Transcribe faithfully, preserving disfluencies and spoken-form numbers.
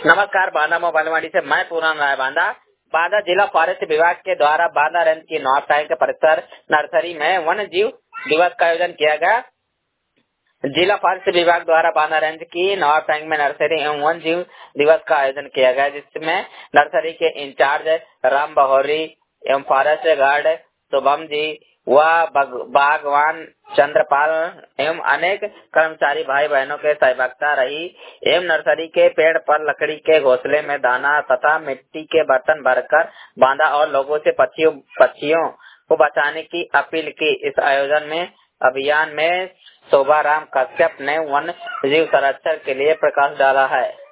नमस्कार, बांदा मोबाइल मंडी से मैं पूरन राय बांदा। बांदा जिला फॉरेस्ट विभाग के द्वारा बांदा रेंज की नॉर्थ साइड के परिसर नर्सरी में वन्य जीव दिवस का आयोजन किया गया। जिला फॉरेस्ट विभाग द्वारा बांदा रेंज की नॉर्थ साइड में नर्सरी एवं वन्य जीव दिवस का आयोजन किया गया, जिसमें नर्सरी के इंचार्ज राम बहोरी एवं फॉरेस्ट गार्ड शुभम जी व बागवान चंद्रपाल एवं अनेक कर्मचारी भाई बहनों के सहभागिता रही एवं नर्सरी के पेड़ पर लकड़ी के घोंसले में दाना तथा मिट्टी के बर्तन भरकर बांधा और लोगों से पक्षियों पक्षियों को बचाने की अपील की। इस आयोजन में अभियान में शोभाराम कश्यप ने वन्य जीव संरक्षण के लिए प्रकाश डाला है।